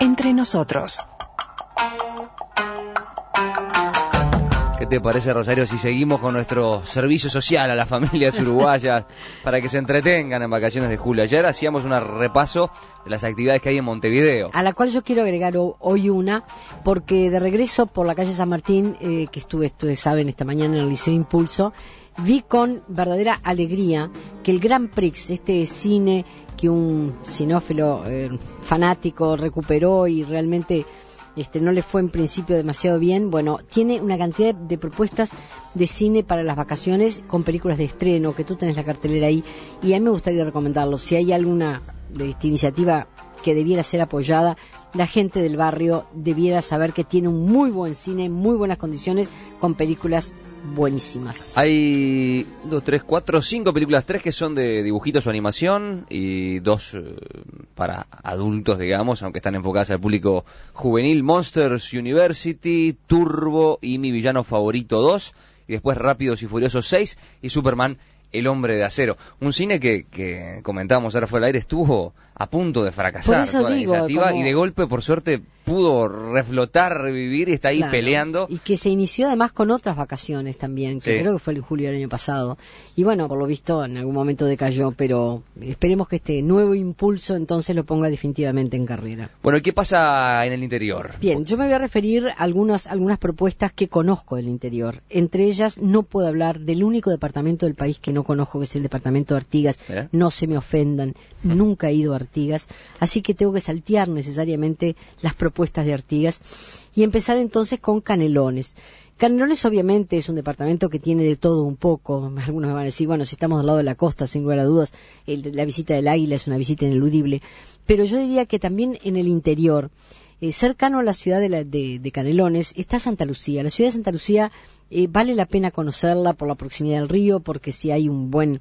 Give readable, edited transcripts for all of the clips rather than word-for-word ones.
entre nosotros. ¿Qué te parece, Rosario, si seguimos con nuestro servicio social a las familias uruguayas para que se entretengan en vacaciones de julio? Ayer hacíamos un repaso de las actividades que hay en Montevideo, a la cual yo quiero agregar hoy una, porque de regreso por la calle San Martín, que ustedes saben, esta mañana en el Liceo Impulso, vi con verdadera alegría que el Grand Prix, este cine que un cinófilo fanático recuperó y realmente no le fue en principio demasiado bien, bueno, tiene una cantidad de propuestas de cine para las vacaciones con películas de estreno, que tú tenés la cartelera ahí, y a mí me gustaría recomendarlo. Si hay alguna de esta iniciativa que debiera ser apoyada, la gente del barrio debiera saber que tiene un muy buen cine, muy buenas condiciones, con películas buenísimas. Hay 2, 3, 4, 5 películas, 3 que son de dibujitos o animación y 2 para adultos, digamos, aunque están enfocadas al público juvenil: Monsters University, Turbo y Mi Villano Favorito 2, y después Rápidos y Furiosos 6 y Superman, El Hombre de Acero. Un cine que comentábamos ahora fuera del aire, estuvo a punto de fracasar toda la iniciativa, y de golpe, por suerte, pudo reflotar, revivir y está ahí peleando. Y que se inició además con otras vacaciones también, que creo que fue en julio del año pasado. Y bueno, por lo visto en algún momento decayó, pero esperemos que este nuevo impulso entonces lo ponga definitivamente en carrera. Bueno, ¿y qué pasa en el interior? Bien, yo me voy a referir a algunas propuestas que conozco del interior. Entre ellas, no puedo hablar del único departamento del país que no conozco, que es el departamento de Artigas. No se me ofendan, nunca he ido a Artigas, así que tengo que saltear necesariamente las propuestas de Artigas y empezar entonces con Canelones. Canelones obviamente es un departamento que tiene de todo un poco. Algunos me van a decir, bueno, si estamos al lado de la costa, sin lugar a dudas, la visita del Águila es una visita ineludible, pero yo diría que también en el interior, cercano a la ciudad de Canelones, está Santa Lucía. La ciudad de Santa Lucía vale la pena conocerla por la proximidad del río, porque si hay un buen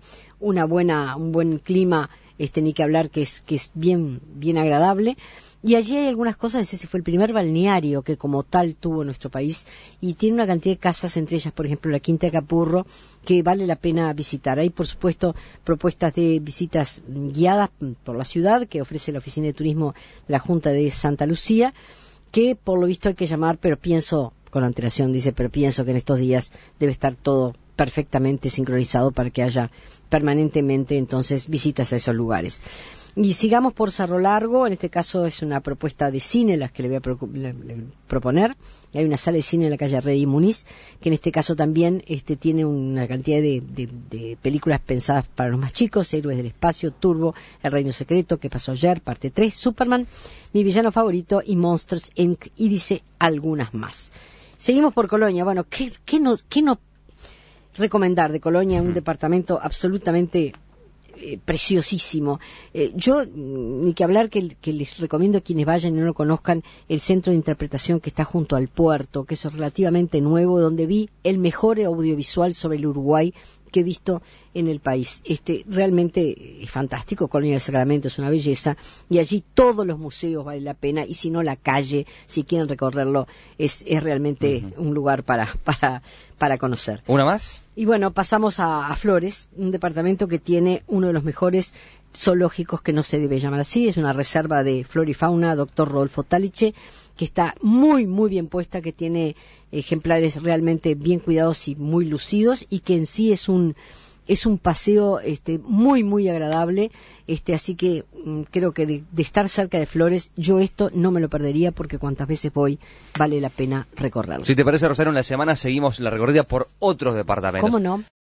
clima, ni que hablar, que es bien agradable. Y allí hay algunas cosas. Ese fue el primer balneario que como tal tuvo nuestro país, y tiene una cantidad de casas, entre ellas, por ejemplo, la Quinta de Capurro, que vale la pena visitar. Hay, por supuesto, propuestas de visitas guiadas por la ciudad, que ofrece la Oficina de Turismo de la Junta de Santa Lucía, que por lo visto hay que llamar, pero pienso, con antelación dice, pero pienso que en estos días debe estar todo perfectamente sincronizado para que haya permanentemente entonces visitas a esos lugares. Y sigamos por Cerro Largo. En este caso es una propuesta de cine las que le voy a proponer. Hay una sala de cine en la calle Rey y Muniz, que en este caso también tiene una cantidad de películas pensadas para los más chicos: Héroes del Espacio, Turbo, El Reino Secreto, ¿Qué pasó ayer?, parte 3, Superman, Mi Villano Favorito y Monsters Inc. Y dice algunas más. Seguimos por Colonia. Bueno, ¿qué no recomendar de Colonia? Un departamento absolutamente preciosísimo. Yo, ni que hablar, que les recomiendo a quienes vayan y no lo conozcan, el centro de interpretación que está junto al puerto, que es relativamente nuevo, donde vi el mejor audiovisual sobre el Uruguay que he visto en el país. Realmente es fantástico. Colonia del Sacramento es una belleza, y allí todos los museos vale la pena, y si no, la calle, si quieren recorrerlo, es realmente un lugar para conocer. ¿Una más? Y bueno, pasamos a Flores, un departamento que tiene uno de los mejores zoológicos, que no se debe llamar así, es una reserva de flora y fauna, Dr. Rodolfo Taliche, que está muy bien puesta, que tiene ejemplares realmente bien cuidados y muy lucidos, y que en sí es un paseo muy agradable, así que creo que de estar cerca de Flores, yo esto no me lo perdería, porque cuantas veces voy vale la pena recorrerlo. Si te parece, Rosario, en la semana seguimos la recorrida por otros departamentos. ¿Cómo no?